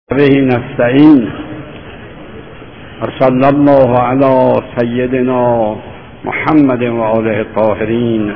به نستعین صلی الله علی سیدنا محمد و آله الطاهرین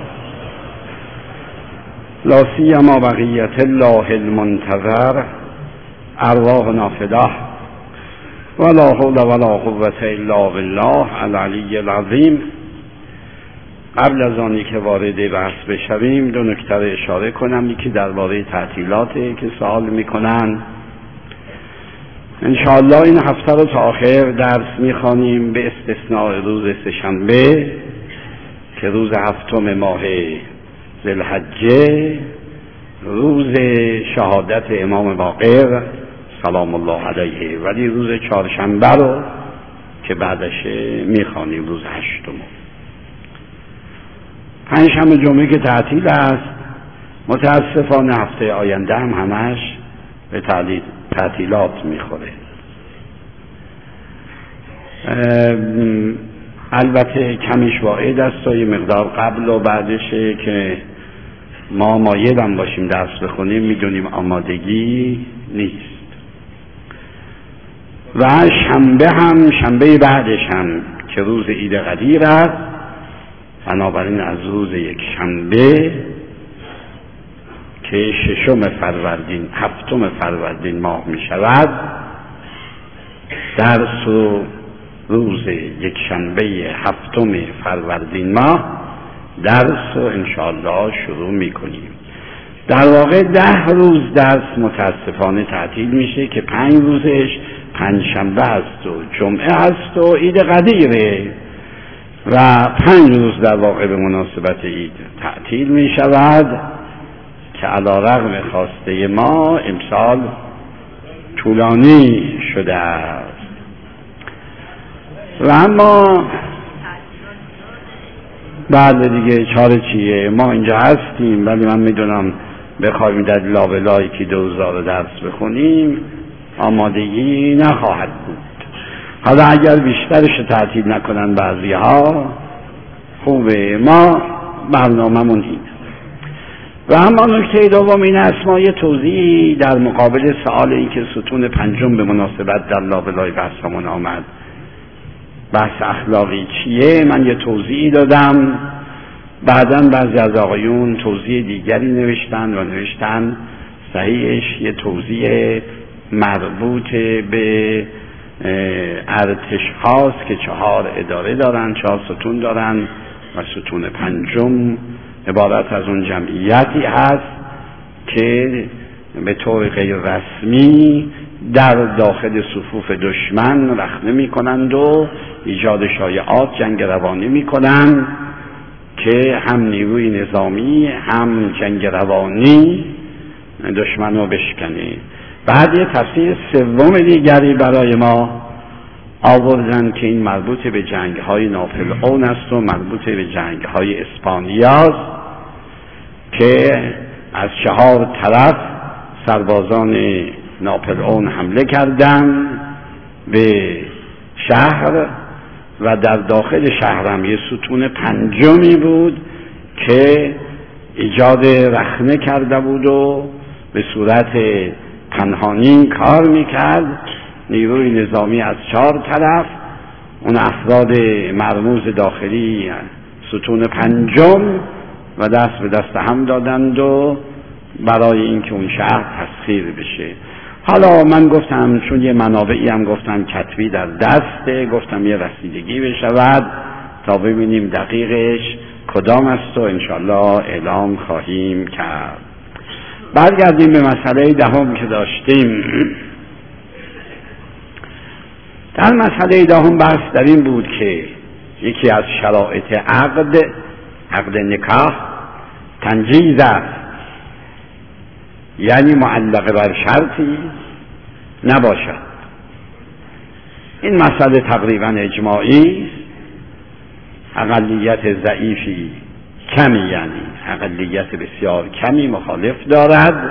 لا سیما بقیت الله المنتظر ارواحنا فداه ولا حول ولا قوة الا بالله العلی العظیم. قبل از آنی که وارد بحث بشویم دو نکته اشاره کنم. یکی درباره تعطیلاته که سوال میکنن. انشاءالله این هفته رو تا آخر درس میخوانیم به استثناء روز سه‌شنبه که روز 7 ماه ذوالحجه، روز شهادت امام باقر سلام الله علیه، ولی روز چهارشنبه رو که بعدش میخوانیم روز 8. پنجشنبه جمعه که تعطیل است. متاسفانه هفته آینده هم همش به تعطیلات میخوره. البته کمیش واحد است و یه مقدار قبل و بعدشه که ما مایلم باشیم درس بخونیم، میدونیم آمادگی نیست. و شنبه بعدش هم که روز عید قدیر است، بنابراین از روز یک شنبه که 6 فروردین 7 فروردین ماه می شود، درس و روز یک شنبه 7 فروردین ماه درس رو انشاءالله شروع می کنیم. در واقع 10 روز درس متاسفانه تعطیل میشه که 5 روزش پنجشنبه است و جمعه است و عید قدیره و 5 روز در واقع به مناسبت عید تعطیل می شود که علی رغم خواسته ما امسال طولانی شده است. و اما بعد دیگه چاره چیه؟ ما اینجا هستیم، ولی من میدونم بخوایم در لابلایی که 2000 درس بخونیم آمادگی نخواهد بود. حالا اگر بیشترش تعطیل نکنن بعضی ها خوبه، ما برنامه‌مون اینه. و اما نکته دوم این است، ما یه توضیحی در مقابل سوال این که ستون پنجم به مناسبت در لابلای بحثمون آمد، بحث اخلاقی چیه، من یه توضیحی دادم. بعداً بعضی از آقایون توضیح دیگری نوشتن صحیحش یه توضیح مربوط به ارتش هاست که 4 اداره دارن، 4 ستون دارن و ستون پنجم عبارت از اون جمعیتی هست که به طور غیر رسمی در داخل صفوف دشمن رخنه می کنند و ایجاد شایعات، جنگ روانی می کنند که هم نیروی نظامی هم جنگ روانی دشمن رو بشکنه. بعد یه تفسیر سوم دیگری برای ما آوردن که این مربوط به جنگ های ناپلئون است و مربوط به جنگ های اسپانیاست که از 4 طرف سربازان ناپلئون حمله کردند به شهر و در داخل شهر هم یه ستون پنجمی بود که ایجاد رخنه کرده بود و به صورت پنهانی کار میکرد. نیروی نظامی از 4 طرف، اون افراد مرموز داخلی ستون پنجم و دست به دست هم دادند و برای اینکه اون شهر تسخیر بشه. حالا من گفتم چون یه منابعی هم گفتم کتبی در دسته، گفتم یه رسیدگی بشود تا ببینیم دقیقش کدام است و انشالله اعلام خواهیم کرد. برگردیم به مسئله دهم که داشتیم. در مسئله دهم بحث در این بود که یکی از شرایط عقد نکاح تنجیز است، یعنی معلق بر شرطی نباشد. این مسئله تقریبا اجماعی است. اقلیت ضعیفی کمی، یعنی اقلیت بسیار کمی مخالف دارد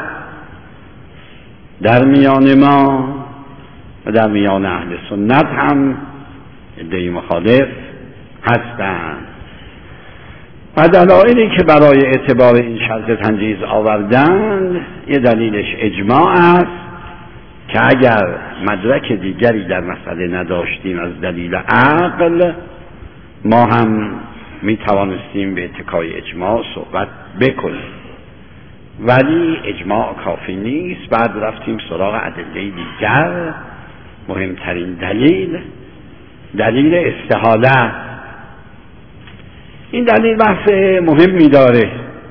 در میان ما و در میان اهل سنت هم عده‌ای مخالف هستند. و دلایلی که برای اعتبار این شرط تنجیز آوردند، یه دلیلش اجماع است که اگر مدرک دیگری در مسئله نداشتیم از دلیل عقل، ما هم می توانستیم به اتکای اجماع صحبت بکنیم، ولی اجماع کافی نیست. بعد رفتیم سراغ ادله دیگر. مهمترین دلیل استحاله. این دلیل بحث مهمی داره،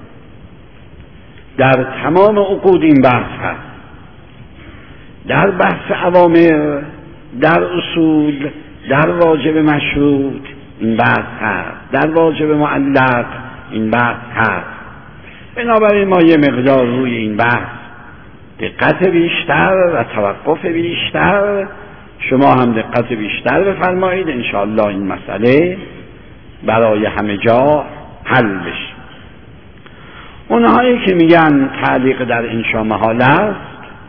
در تمام عقود این بحث هست، در بحث اوامر، در اصول، در واجب مشروط این بحث هست، در واجب معلق این بحث هست. بنابراین ما یه مقدار روی این بحث دقت بیشتر و توقف بیشتر، شما هم دقت بیشتر بفرمایید، انشاءالله این مسئله برای همه جا حل بشه. اونهایی که میگن تعلیق در انشا محال است،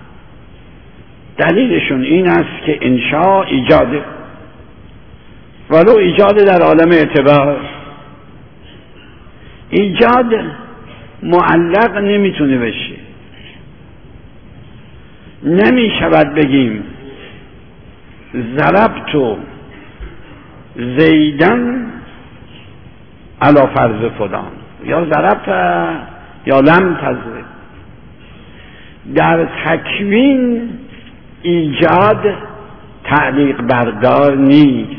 دلیلشون این است که انشا ایجاده، ولو ایجاد در عالم اعتبار. ایجاد معلق نمیتونه بشه. نمیشود بگیم ضربت زیدن علی فرض فلان، یا ضربت یا لم تضرب. در تکوین ایجاد تعلیق بردار نیست.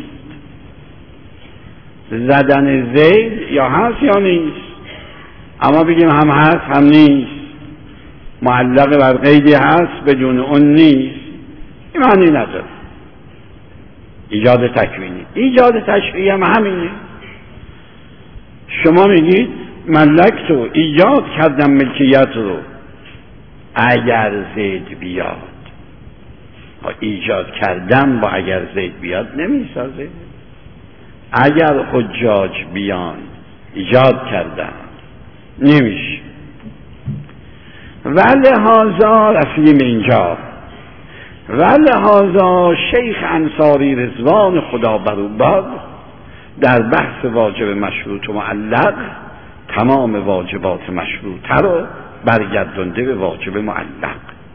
زدن زید یا هست یا نیست، اما بگیم هم هست هم نیست، معلق بر قیدی هست بدون اون نیست، این معنی نداره. ایجاد تکوینی. ایجاد تشریعی هم همینه. شما میگید ملک تو ایجاد کردم ملکیت رو اگر زید بیاد. ایجاد کردم با اگر زید بیاد نمیسازه. اگر حجاج بیان ایجاد کردم نمیشه. ولهذا رسیم اینجا، ولهذا شیخ انصاری رضوان خدا بر او باد در بحث واجب مشروط و معلق تمام واجبات مشروطه رو برگردونده به واجب معلق.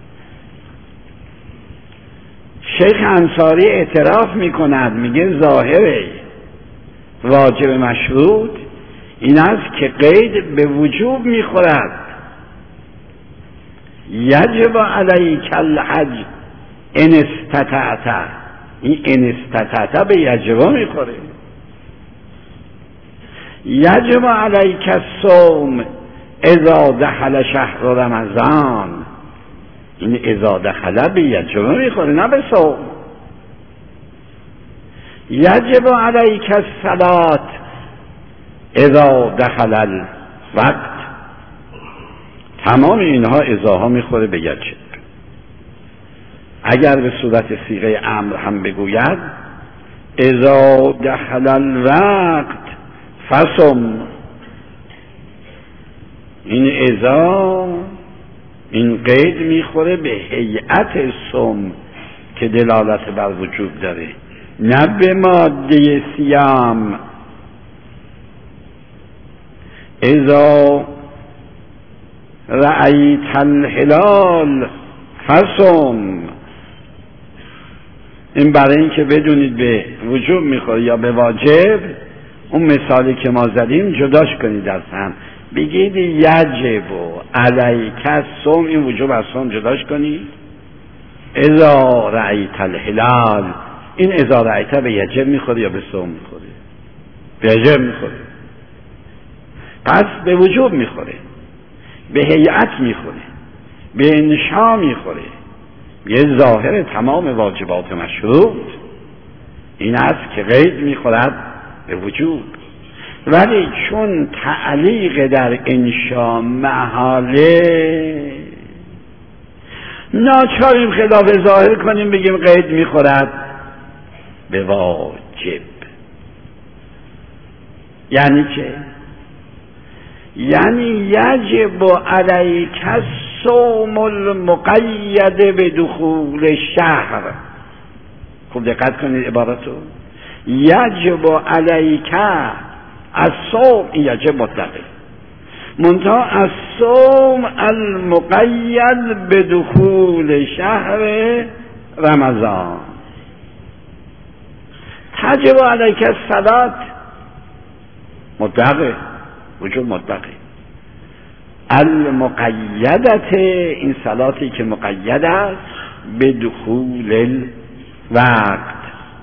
شیخ انصاری اعتراف میکند، میگه ظاهر واجب مشروط این است که قید به وجوب میخورد. یجب علیک الحج ان استطعت. این ان استطعت به یجب میخوره. یجب علیک الصوم اذا دخل شهر رمضان. این اذا دخل به یجب میخوره، نه به صوم. یجب علیک الصلاة اذا دخل الوقت. تمام اینها اذاها میخوره به یجب. اگر به صورت صیغه امر هم بگوید اذا دخل الوقت فصم، این اذا این قید میخوره به هیئت صوم که دلالت بر وجوب داره، نه به ماده صیام. اذا رأیت الهلال فصم، این برای این که بدونید به وجوب میخوره یا به واجب. اون مثالی که ما زدیم جداش کنید از هم، بگید یجب علیک الصوم، این وجوب از صوم جداش کنید. اذا رأیت الهلال، این اذا رأیت به یجب میخوره یا به صوم میخوره؟ به یجب میخوره. پس به وجوب میخوره، به هیئت میخوره، به انشا میخوره. یه ظاهر تمام واجبات مشروط این است که قید میخورد به وجوب. ولی چون تعلیق در انشا محاله، ناچاریم خلاف ظاهر کنیم، بگیم قید میخورد به واجب. یعنی چه؟ یعنی یجب علیک الصوم المقید به دخول شهر. خوب دقت کنید عبارتو. یجب علیک الصوم، این یجب مطلقه، منتها الصوم المقید به دخول شهر رمضان تجب علیک الصلاة مطلقه، وجوب مطلقه. المقیدت، این صلاتی که مقید است به دخول الوقت.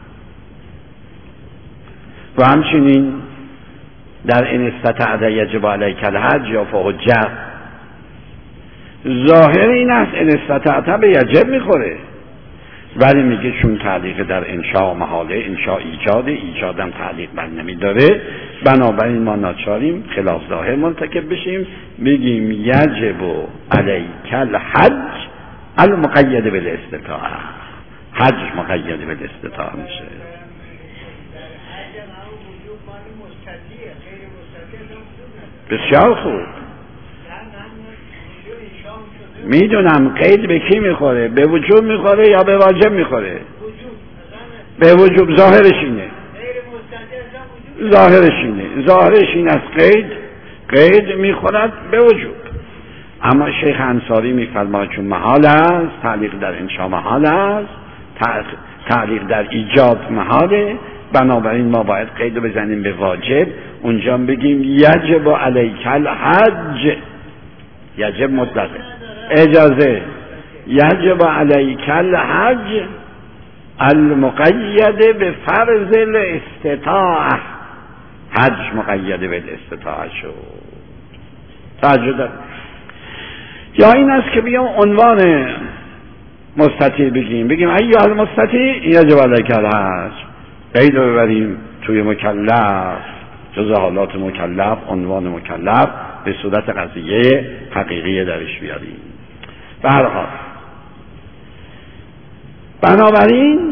و همچنین در این استطعت یجب علیک الحج یا فحج، ظاهر این است این استطعت به یجب میخوره، ولی میگه چون تعلیق در انشاء محاله، انشاء ایجاده، ایجادم تعلیق بر نمیداره، بنابراین ما ناچاریم خلاف ظاهر مرتکب بشیم، بگیم یجب علیک الحج المقید بالاستطاعه. حج مقید بالاستطاعه میشه. بسیار خوب، میدونم قید به کی میخوره، به وجوب میخوره یا به واجب میخوره؟ به وجوب. ظاهرش اینه، ظاهرش این است قید میخورد به وجوب. اما شیخ انصاری میفرماید چون محال است، تعلیق در انشاء محال است، تعلیق در ایجاد محاله، بنابراین ما باید قید رو بزنیم به واجب، اونجا بگیم یجب علیک الحج، یجب مطلقه، اجازه، یجب علیک الحج المقید به فرض الاستطاعه، حج مقید به الاستطاعه شد. توجه دارید؟ یا این است که بیام عنوان مستطیع بگیم ایها المستطیع یجب علیک الحج، قید رو ببریم توی مکلف، جز حالات مکلف، عنوان مکلف، به صورت قضیه حقیقی درش بیاریم. به هر حال بنابراین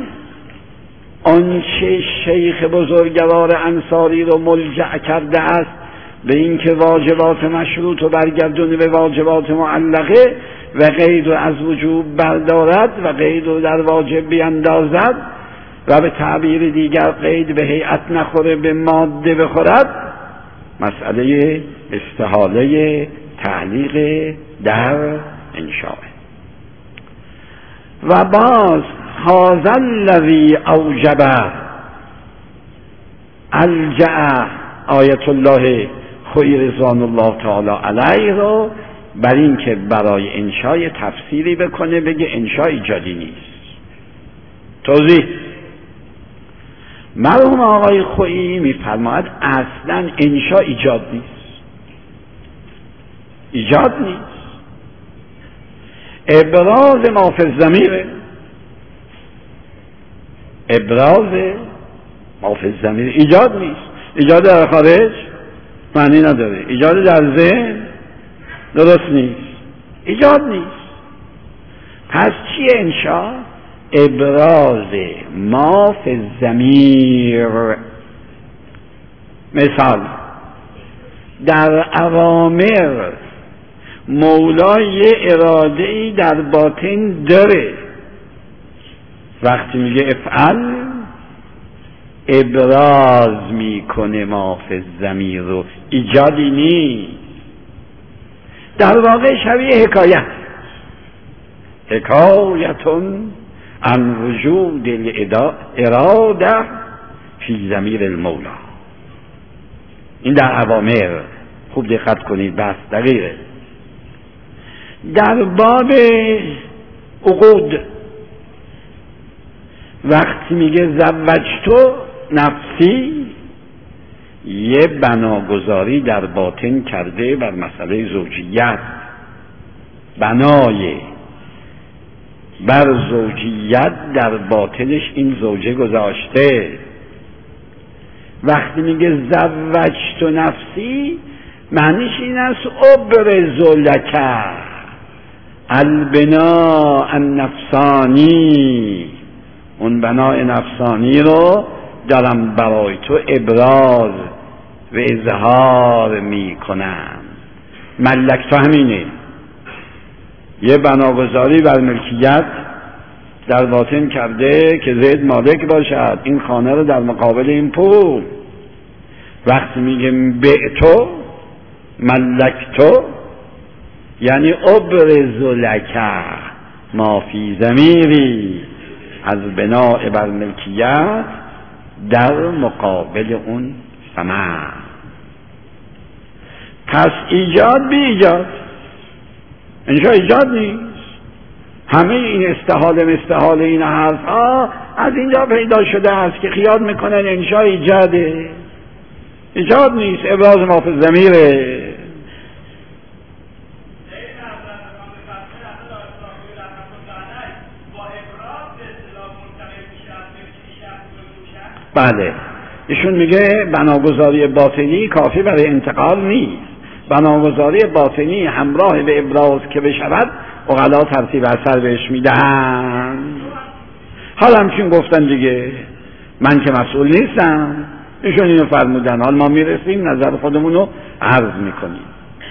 آنچه شیخ بزرگوار انصاری رو ملجأ کرده است به اینکه واجبات مشروط رو برگردونه به واجبات معلقه و قید رو از وجوب بردارد و قید رو در واجب بیندازد و به تعبیر دیگر قید به هیئت نخوره به ماده بخورد، مسئله استحاله تعلیق در انشاء. و باز هذا الذی اوجب الجأ آیت الله خوی رضوان الله تعالی علیه رو بر این که برای انشاء تفسیری بکنه، بگه انشاء ایجادی نیست. توضیح: مرحوم آقای خویی میفرماید اصلا انشاء ایجاد نیست، ایجاد نیست، ابراز ما فی الضمیر، ابراز ما فی الضمیر ایجاد نیست. ایجاد در خارج معنی نداره، ایجاد در ذهن درست نیست، ایجاد نیست. پس چیه انشاء؟ ابراز ما فی الضمیر. مثال: در اوامر مولا یه اراده‌ای در باطن داره، وقتی میگه افعل ابراز میکنه ما فی الضمیر رو، ایجادی نیست. در واقع شبیه حکایتون عن وجود الاراده فی ضمیر المولا. این در اوامر، خوب دقت کنید، بس دقیقه. در باب عقود وقتی میگه زوجتو نفسی، یه بناگذاری در باطن کرده بر مسئله زوجیت، بنای بر زوجیت در باطنش این زوجه گذاشته. وقتی میگه زوجتو نفسی، معنیش این است ابرز لک البناء النفسانی، اون بنای نفسانی رو دارم برای تو ابراز و اظهار میکنم. ملک تو همینه، یه بناگذاری بر ملکیت در باطن کرده که زید مالک باشد این خانه رو در مقابل این پول. وقتی میگم بعتو ملکتو، یعنی ابرز لک ما فی ضمیری، از بناء بر ملکیت در مقابل اون ثمر. پس ایجاد بی ایجاد، انشا ایجاد نیست. همه این استحاله این حرف ها از اینجا پیدا شده است که خیال میکنن انشا ایجاده. ایجاد نیست، ابراز ما فی الضمیره. بله، ایشون میگه بناگذاری باطنی کافی برای انتقال نیست، بناگذاری باطنی همراه به ابراز که بشود عقلا ترتیب اثر بهش میدهن. حالا همچین گفتن دیگه، من که مسئول نیستم، ایشون اینو فرمودن، حال ما میرسیم نظر خودمونو عرض میکنیم.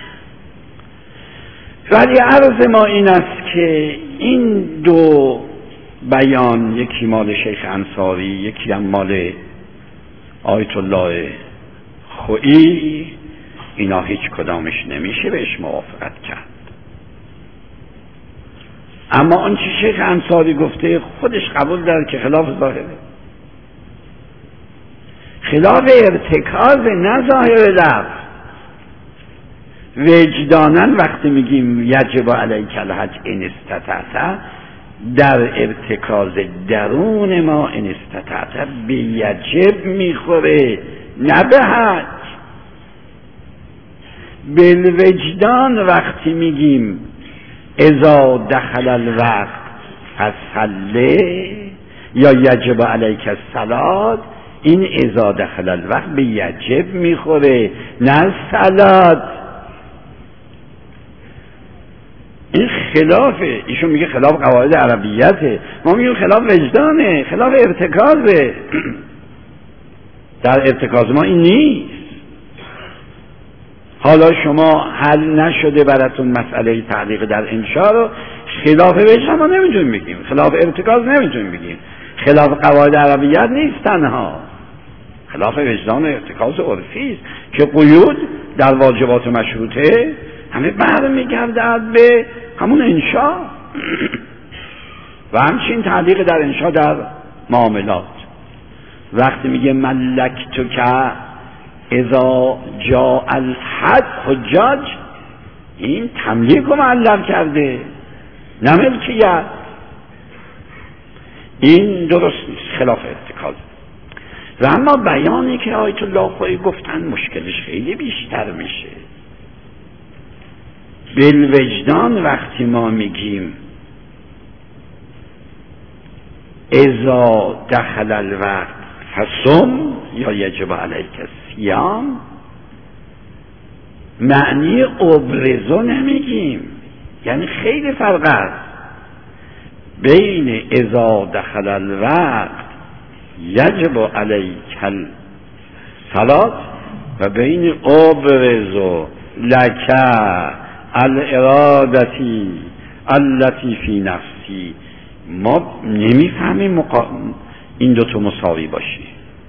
ولی عرض ما این است که این دو بیان، یکی مال شیخ انصاری، یکی هم مال آیت الله خویی، اینا هیچ کدامش نمیشه بهش موافقت کرد. اما آنچه شیخ انصاری گفته خودش قبول داره که خلاف ظاهره، خلاف ارتکاز نه ظاهر لفظ. وجدانن وقتی میگیم یجب علیک الحج ان استطعت، در ارتکاز درون ما ان استطعت به یجب میخوره، نه به حج. بالوجدان وقتی میگیم اذا دخل الوقت فصله یا یجب علیک الصلاة، این اذا دخل الوقت به یجب میخوره، نه صلات. این خلافه، ایشون میگه خلاف قواعد عربیته، ما میگیم خلاف وجدانه، خلاف ارتکازه. در ارتکاز ما این نیست. حالا شما حل نشده براتون مسئله تعلیق در انشاء رو، خلاف وجدان ما نمیتونیم بگیم، خلاف ارتکاز نمیتونیم بگیم، خلاف قواعد عربیت نیست تنها، خلاف وجدان و ارتکاز عرفی است که قیود در واجبات مشروطه همه برمیگردد به همون انشاء و همچین تعلیق در انشاء در معاملات. وقتی میگه ملکتو که اذا جاء الحج حجاج، این تملیک رو معلق کرده، نه ملکیت. این درست نیست، خلاف ارتکاز. و اما بیانی که آیت الله خویی گفتن مشکلش خیلی بیشتر میشه. بالوجدان وقتی ما میگیم اذا دخل الوقت فصم یا یجب علیک الصیام، معنی ابرزو نمیگیم، یعنی خیلی فرق است بین اذا دخل الوقت یجب علیک الصلاة و بین ابرزو لک الارادتی التي فی نفسی. ما نمیفهمیم این دوتا مساوی باشی.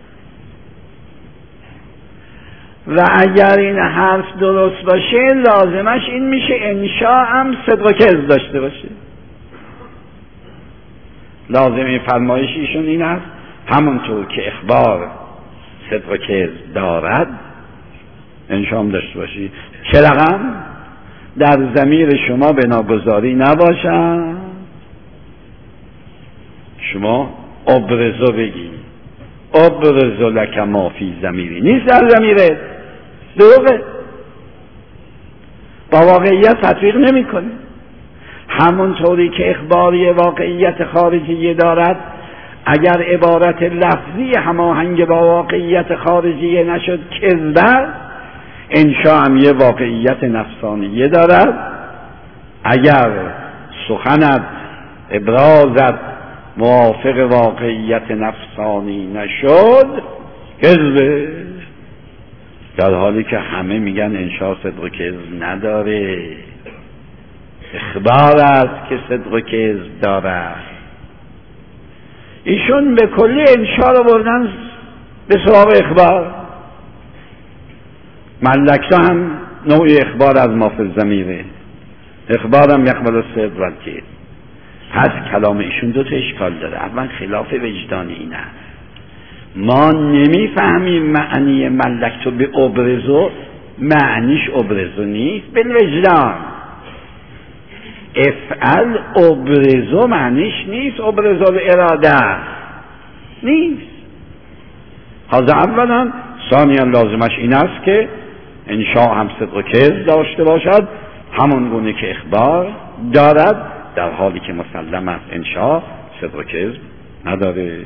و اگر این حرف درست باشه لازمش این میشه انشاء هم صدق و کذب داشته باشه. لازم فرمایش ایشون این است همونطور که اخبار صدق و کذب دارد انشاء هم داشته باشی. چه رقم؟ در ضمیر شما بناگذاری نباشد، شما ابرزو بگی، ابرزو لک ما فی ضمیری، نیست در ضمیرت، دروغه، با واقعیت تطبیق نمی کنه. همونطوری که اخباری واقعیت خارجی دارد، اگر عبارت لفظی هماهنگ با واقعیت خارجی نشد کذب، انشاء هم یه واقعیت نفسانیه دارد. اگر سخنت ابرازت موافق واقعیت نفسانی نشد کذبه، در حالی که همه میگن انشاء صدق و کذب نداره، اخبار است که صدق و کذب دارد. ایشون به کلی انشاء رو بردن به سراغ اخبار. ملکتا هم نوعی اخبار از ما فی الضمیره، اخبار هم یقبل الصدق و الکذب. پس کلام ایشون دو تا اشکال داره. اول خلاف وجدان این است، ما نمیفهمیم معنی ملکتو به ابرزو، معنیش ابرزو نیست، به وجدان. افعل ابرزو معنیش نیست، ابرزو به اراده نیست. حاضر اولا. ثانیا لازمش این است که انشاء هم صدق و کذب داشته باشد، همون گونه که اخبار دارد، در حالی که مسلم است انشاء صدق و کذب نداره.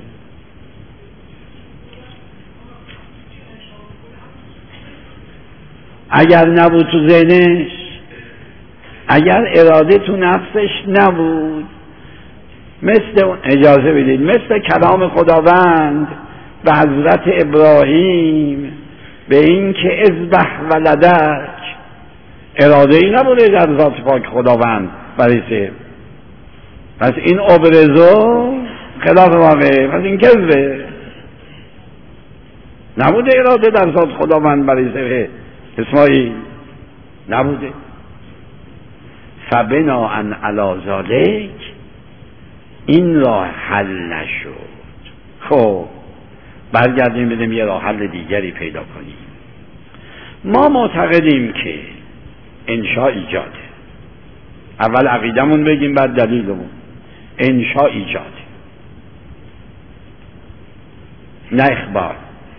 اگر نبود تو ذهنش، اگر اراده تو نفسش نبود، مثل اجازه بدید مثل کلام خداوند به حضرت ابراهیم به این که اذبح ولدک، اراده ای نبوده در ذات پاک خداوند برای پس این ابرزو خلاف واقعه، پس این کذبه. نبوده اراده در ذات خداوند برای اسماعیل، نبوده. فبناءً علی ذلک این راه حل نشد. خب برگردیم بدیم یه راه حل دیگری پیدا کنیم. ما معتقدیم که انشاء ایجاده. اول عقیدمون بگیم بعد دلیلمون. انشاء ایجاده، نه اخبار.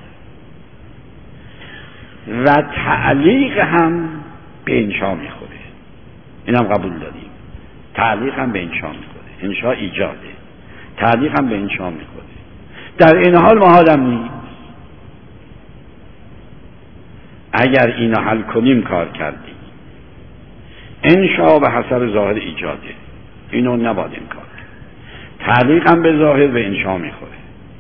و تعلیق هم به انشاء میخوره، اینم قبول داریم. تعلیق هم به انشاء میخوره. انشاء ایجاده، تعلیق هم به انشاء میخوره. در این حال ما حالم نیست. اگر اینو حل کنیم کار کردیم. انشاء به حسب ظاهر ایجاده، اینو نباید این کار. تعلیق هم به ظاهر به انشاء میخوره.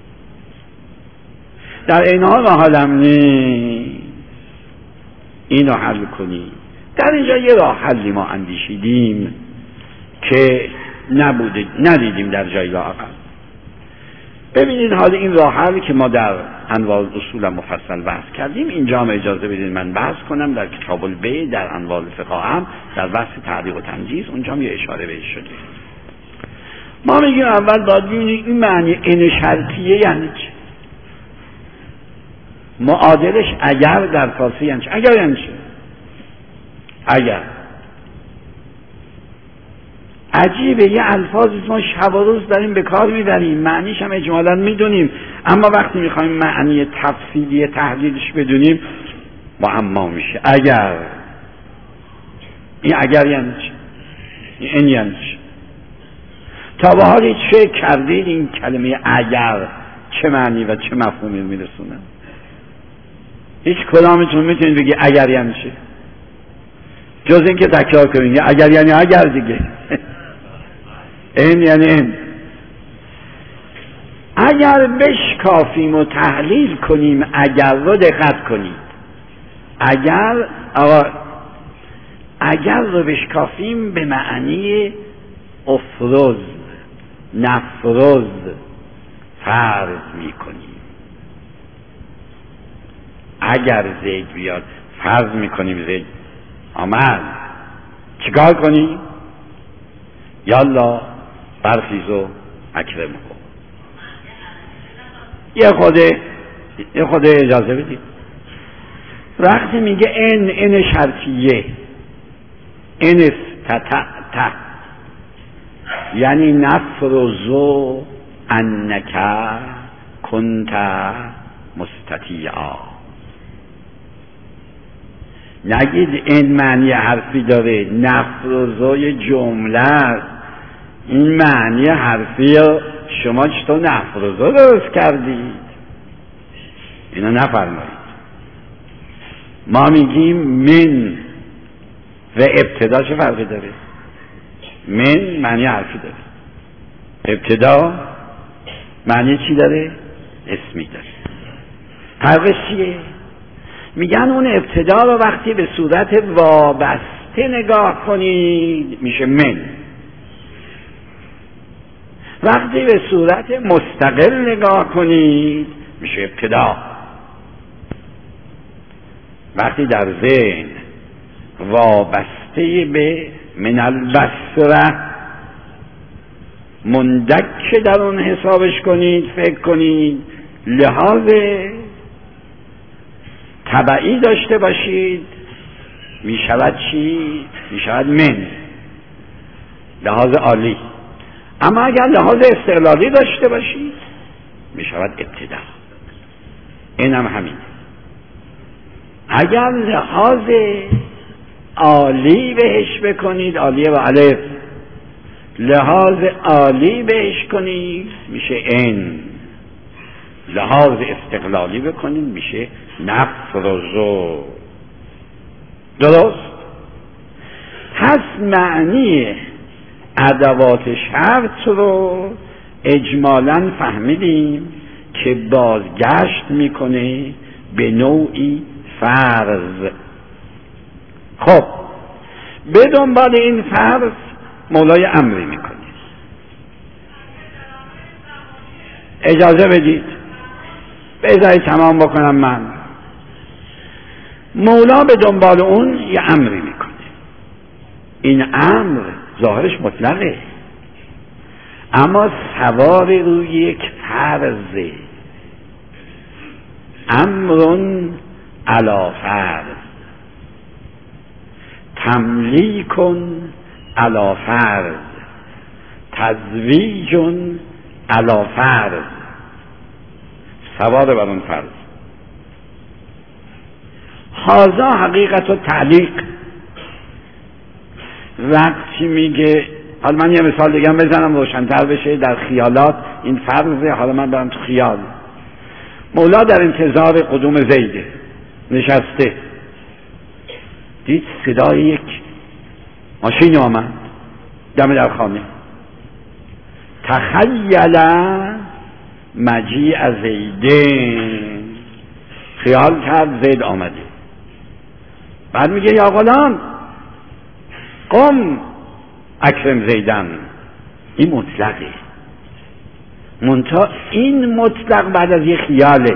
در این حال ما حالم نیست اینو حل کنیم. در اینجا یه راه حلی ما اندیشیدیم که نبوده، ندیدیم در جای لااقل. ببینید حال این راه حل که ما در انواع الاصول مفصل بحث کردیم، اینجا هم اجازه بدید من بحث کنم در کتاب البیع، در انواع الفقه هم در بحث تعلیق و تنجیز، اونجا هم یه اشاره بهش شده. ما میگیم اول باید ببینید این معنی این شرطیه یعنی چه. معادلش اگر در فارسی یعنی چه؟ اگر یعنی چه؟ اگر عجیبه، یه الفاظی ما شب و روز داریم به کار میبریم، معنیش هم اجمالا میدونیم، اما وقتی میخوایم معنی تفصیلی تحلیلش بدونیم معما میشه. اگر، این اگر یعنی چه؟ این یعنی چه؟ تا به حال چه کردید این کلمه اگر چه معنی و چه مفهومی میرسونه؟ هیچ کدامتون میتونید بگی اگر یعنی چه؟ جز این که تکرار کنید اگر یعنی اگر دیگه. این یعنی این. اگر بشکافیم و تحلیل کنیم اگر رو دقت کنید. اگر رو بشکافیم به معنی افروز، نفروز فرض میکنیم. اگر زید بیاد فرض میکنیم زید آمد، چیکار کنیم؟ یالا برخیز و اکرم کن. یه خود اجازه بدید. وقتی میگه این شرطیه، این استطعت یعنی نفرزو انک کنت مستطیعا. نگید این معنی حرفی داره، نفرزوی جمله، این معنی حرفی شما چطور نفرزو درست کردید؟ اینو نفرمایید. ما میگیم من و ابتدا چه فرقی داره؟ من معنی حرفی داره، ابتدا معنی چی داره؟ اسمی داره. فرقش چیه؟ میگن اون ابتدا رو وقتی به صورت وابسته نگاه کنید میشه من، وقتی به صورت مستقل نگاه کنید میشه ابتدا. وقتی در ذهن وابسته به من البصره مندک در اون حسابش کنید، فکر کنید، لحاظ تبعی داشته باشید، می شود چی؟ می شود من، لحاظ عالی. اما اگر لحاظ استقلالی داشته باشید می شود ابتدا. این هم همین. اگر لحاظ عالی بهش بکنید، عالیه و الف، لحاظ عالی بهش کنید میشه ان، لحاظ استقلالی بکنید میشه نفرزو. درست؟ پس معنی ادوات شرط رو اجمالاً فهمیدیم که بازگشت میکنه به نوعی فرض. خب به دنبال این فرض مولای امری میکنه. اجازه بدید بذارید تمام بکنم. من مولا به دنبال اون یه امری میکنه. این امر ظاهرش مطلقه اما سوار روی یک فرضه. امرون علی فرض، تملیکن علی فرض، تزویجن علی فرض، سوار بر اون فرض. هذا حقیقت و تعلیق. وقتی میگه، حالا من یه مثال دیگه بزنم روشن‌تر بشه در خیالات این فرضه. حالا من برم تو خیال. مولا در انتظار قدوم زیده نشسته، دید صدای یک ماشین آمد دم در خانه. تخیل مجیء زیدین، خیال کرد زید آمده. بعد میگه یا غلام قم اکرم زیدن. این مطلقه، منتها این مطلق بعد از یه خیاله.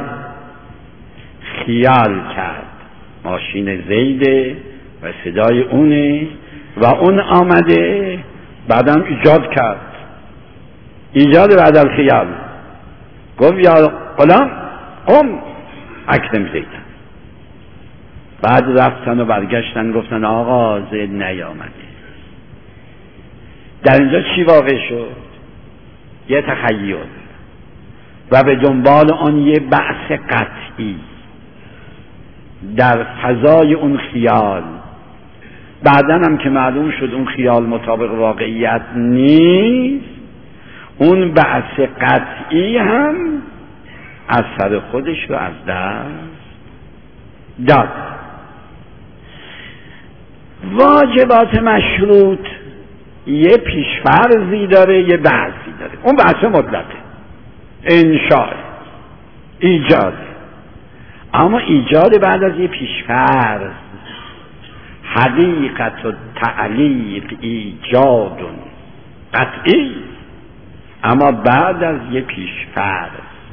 خیال کرد ماشین زیده و صدای اونه و اون آمده، بعدم ایجاد کرد. ایجاد بعد از خیال. گفت یا غلام قم اکرم زیدن. بعد رفتن و برگشتن گفتن آقا زید نیامده. در اینجا چی واقع شد؟ یه تخیل و به دنبال آن یه بحث قطعی در فضای اون خیال. بعدن هم که معلوم شد اون خیال مطابق واقعیت نیست، اون بحث قطعی هم از سر خودش رو از دست داد. واجبات مشروط یه پیشفرضی داره، یه بحثی داره. اون بحث مطلقه، انشاء، ایجاد. اما ایجاد بعد از یه پیشفرض. حقیقت و تعلیق ایجاد قطعی اما بعد از یه پیشفرض.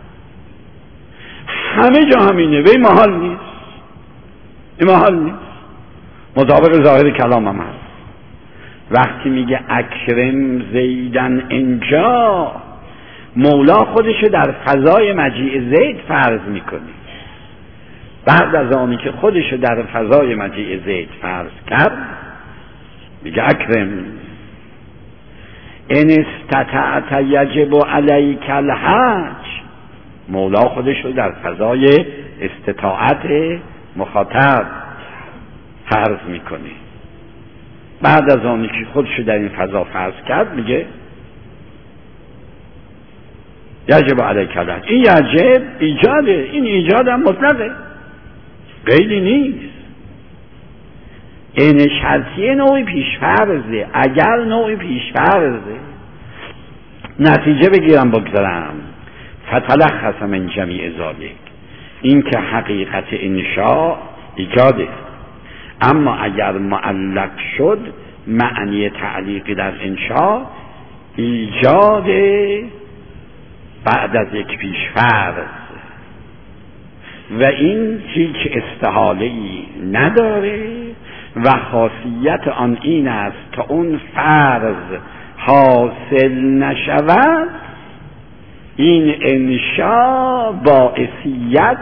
همه جا همینه و این محال نیست. این محال نیست، مطابق ظاهر کلام هم هست. وقتی میگه اکرم زیدن اینجا، مولا خودشو در فضای مجیء زید فرض میکنه. بعد از آنی که خودشو در فضای مجیء زید فرض کرد میگه اکرم ان استطعت یجب علیک الحج. مولا خودشو در فضای استطاعت مخاطب فرض میکنه. بعد از آنی که خودشو در این فضا فرض کرد میگه یجب علیک الحج. این یجب ایجاده، این ایجاد هم مطلقه، قیدی نیست. این شرطیه نوعی پیشفرضه. اگر نوعی پیشفرضه نتیجه بگیرم بگذارم فتلخص من جمیع ذالک، این که حقیقت انشاء ایجاده. اما اگر معلق شد معنی تعلیقی در انشاء ایجاد بعد از یک پیشفرض و این هیچ استحاله‌ای نداره و خاصیت آن این است تا اون فرض حاصل نشود این انشا باعثیت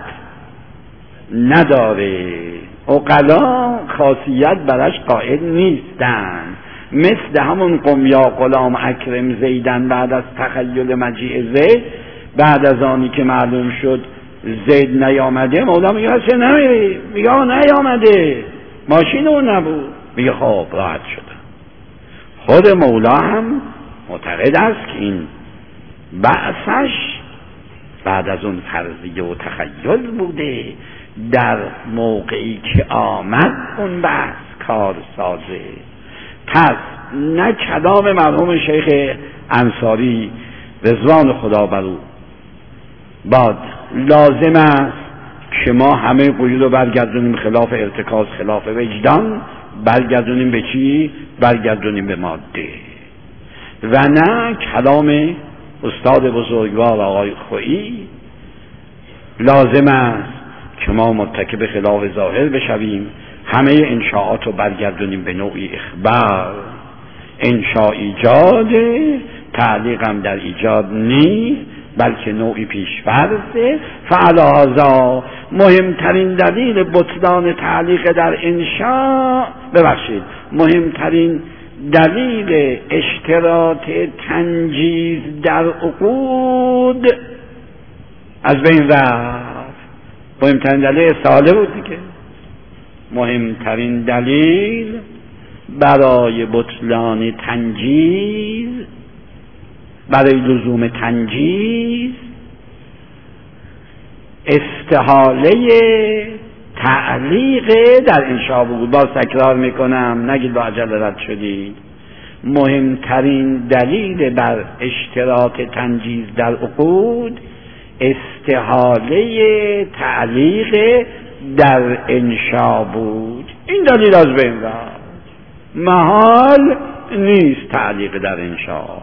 نداره. عقلا خاصیت برش قائل نیستند، مثل همون قم یا غلام اکرم زیدن بعد از تخیل مجیء زید، بعد از آنی که معلوم شد زید نیامده، مولا میگه هسته نمیری، میگه نیامده، ماشین اون نبود، میگه خب راحت شده. خود مولا هم معتقد است که این بعثش بعد از اون فرضیه و تخیل بوده، در موقعی که آمد اون بحث کار سازه. پس نه کلام مرحوم شیخ انصاری رضوان خدا بر او باد لازم است که ما همه قیود رو برگردونیم خلاف ارتکاز، خلاف وجدان، برگردونیم به چی؟ برگردونیم به ماده. و نه کلام استاد بزرگوار آقای خویی لازم است که ما متکب خلاف ظاهر بشویم، همه انشاءات رو برگردونیم به نوعی اخبار. انشاء ایجاده، تعلیق هم در ایجاد نیست، بلکه نوعی پیشفرضه. فعلاوه مهمترین دلیل بطلان تعلیق در انشاء، مهمترین دلیل اشتراط تنجیز در عقود از بین رفت. مهمترین دلیل ساله بود دیگه. مهمترین دلیل برای بطلان تنجیز، برای لزوم تنجیز، استحاله تعلیق در انشاء بود. باز تکرار میکنم، نگید با عجله رد شدید. مهمترین دلیل بر اشتراط تنجیز در عقود استحاله تعلیق در انشاء بود. این دلیل از بین رفت. محال نیست تعلیق در انشاء.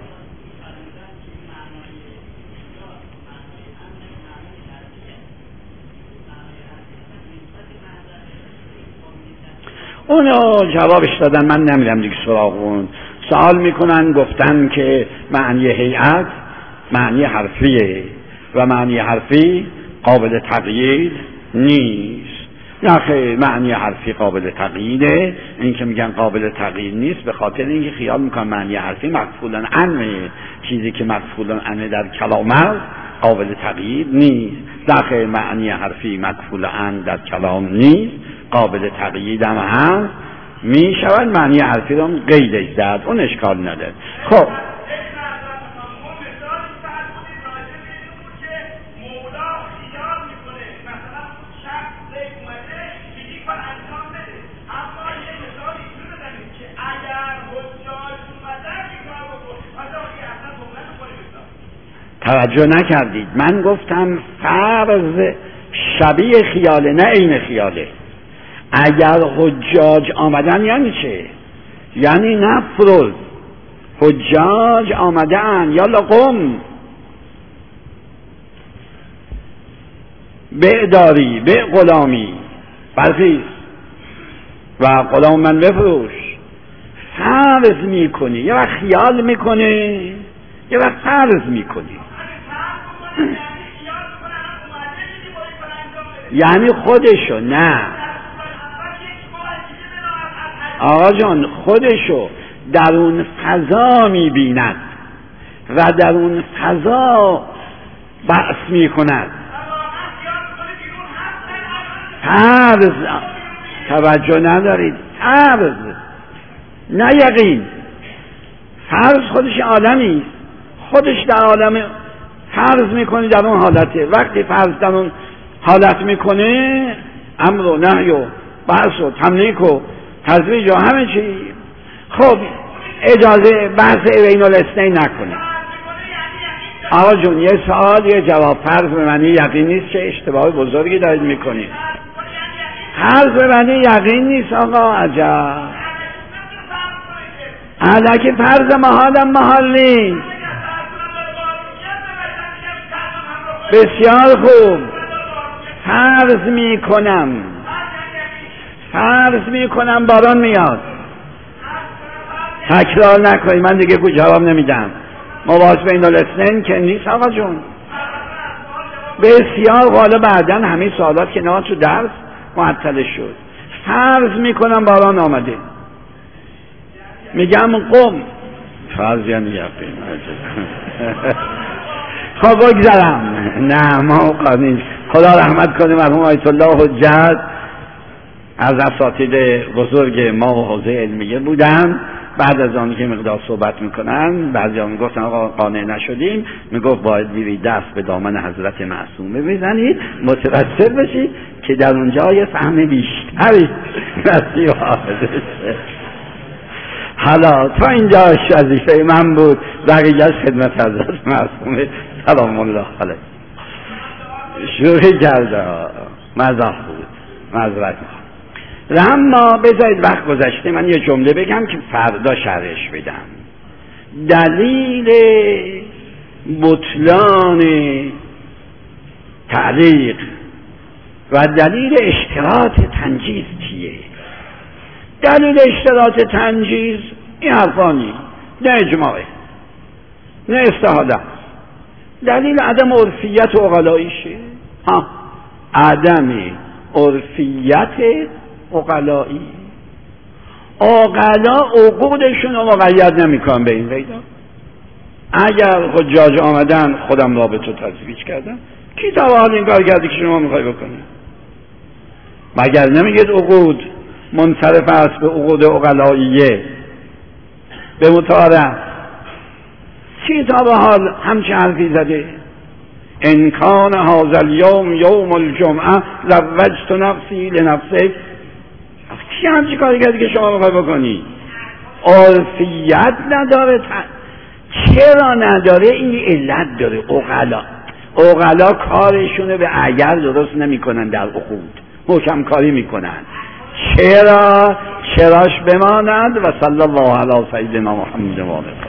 اونو جوابش دادن، من نمیدم دیگه سراغ اون. سوال میکنن، گفتن که معنی هیئت معنی حرفیه و معنی حرفی قابل تغییر نیست. نه خیر، معنی حرفی قابل تغییره. این که میگن قابل تغییر نیست به خاطر اینکه خیال میکنن معنی حرفی مقفولا عنه، چیزی که مقفولا عنه در کلام است قابل تغییر نیست. نه خیر، معنی حرفی مقفول عنه در کلام نیست، قابل تغییر هم هست. میشود معنی حرفی رو قیدش زد، اون اشکال نداره. خب توجه نکردید، من گفتم فرض شبیه خیاله نه عین خیاله. اگر حجاج آمدن یعنی چه؟ یعنی نفرض حجاج آمدن یا لقم به داری به غلامی برخیز و غلام من بفروش. فرض میکنی، یا خیال میکنه یا فرض میکنی. یعنی خودشو، نه آقا جان، خودشو در اون فضا میبیند و در اون فضا بحث میکند. فرض، توجه ندارید، فرض نه یقین. فرض خودش عالمی، خودش در عالم فرض میکنی در اون حالته. وقتی فرض در اون حالت میکنه، امر و نهی و بحث و تملیک و تزویج و همه چی. خب اجازه بحث بین الاثنین نکنه. آقا جون یه سوال یه جواب. فرض به معنی یقین نیست، چه اشتباه بزرگی دارید میکنید. فرض به معنی یقین نیست آقا، عجب. الکی فرض محالم محال نیست. بسیار خوب، فرض میکنم باران میاد. تکرار نکنید، من دیگه جواب نمیدم. مواز بین الاثنین که نیست آقا جون. بسیار حالا بعدا همه سوالات که نه تو درس معطل شد. فرض میکنم باران آمده، میگم قم، فرض یعنی یقین. خب بگذارم. نه ما قانون، خدا رحمت کنه مرحوم آیت الله حجت از اساتید بزرگ ما و حوزه علمیه بودن. بعد از آنی که مقدار صحبت میکنن بعضی ها میگفتن آقا قانع نشدیم، میگفت باید بیری دست به دامن حضرت معصومه بزنید متوسل بشید که در اونجا یه فهم بیشتری نصیب حافظ شه. حالا تا اینجا وظیفه من بود، بقیه‌اش خدمت حضرت معصومه سلام الله علیه. شوخی کرده، مزاح بود، معذرت میخوام. اما بذارید وقت گذشته من یه جمله بگم که فردا شرحش بدم. دلیل بطلان تعلیق و دلیل اشتراط تنجیز چیه؟ دلیل اشتراط تنجیز این حرفانی نه اجماعه نه استحاله. دلیل عدم عرفیت عقلاییشه. عدم عرفیت عقلایی. عقلا عقودشون رو مقید نمیکنن به این قیدا. اگر حجاج آمدن خودم را به تو تزویج کردم، کی تا حال این کار کردی که شما میخوای بکنی؟ مگر نمیگید عقود منصرف است به عقود عقلاییه به متعارف؟ کی تا به حال همچه حرفی زده؟ ان کان هذا اليوم یوم الجمعه زوجت نفسی لنفسک. کی همچه کاری کردی که شما میخوای بکنی؟ عرفیت نداره. چرا نداره؟ این علت داره. عقلا کارشونه به اگر درست نمیکنن، در عقود محکم کاری میکنن. چراش بماند. و صلی الله علی سیدنا محمد و آله.